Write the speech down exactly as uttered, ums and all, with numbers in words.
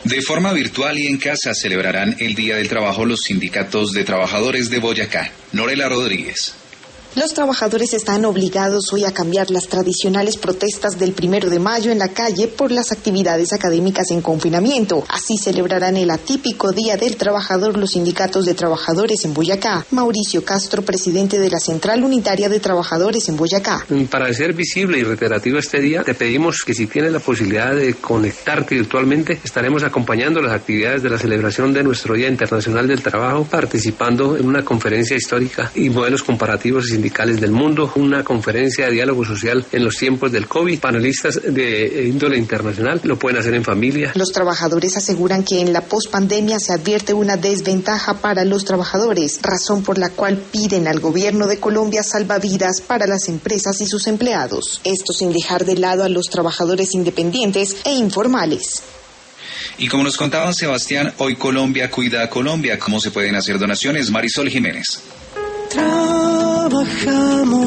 De forma virtual y en casa celebrarán el Día del Trabajo los sindicatos de trabajadores de Boyacá. Norela Rodríguez. Los trabajadores están obligados hoy a cambiar las tradicionales protestas del primero de mayo en la calle por las actividades académicas en confinamiento. Así celebrarán el atípico Día del Trabajador los sindicatos de trabajadores en Boyacá. Mauricio Castro, presidente de la Central Unitaria de Trabajadores en Boyacá. Para hacer visible y reiterativo este día, te pedimos que si tienes la posibilidad de conectarte virtualmente, estaremos acompañando las actividades de la celebración de nuestro Día Internacional del Trabajo, participando en una conferencia histórica y modelos comparativos y sindicales del mundo, una conferencia de diálogo social en los tiempos del COVID, panelistas de índole internacional, lo pueden hacer en familia. Los trabajadores aseguran que en la pospandemia se advierte una desventaja para los trabajadores, razón por la cual piden al gobierno de Colombia salvavidas para las empresas y sus empleados. Esto sin dejar de lado a los trabajadores independientes e informales. Y como nos contaba Sebastián, hoy Colombia cuida a Colombia. ¿Cómo se pueden hacer donaciones? Marisol Jiménez. Trabajamos.